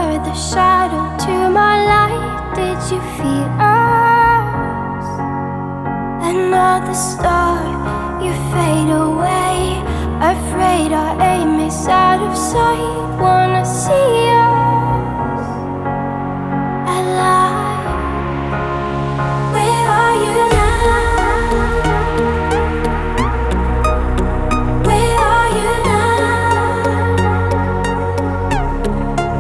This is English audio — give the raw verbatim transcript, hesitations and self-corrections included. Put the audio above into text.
were the shadow to my light. Did you feel us? Another star, you fade away. Afraid our aim is out of sight. Wanna see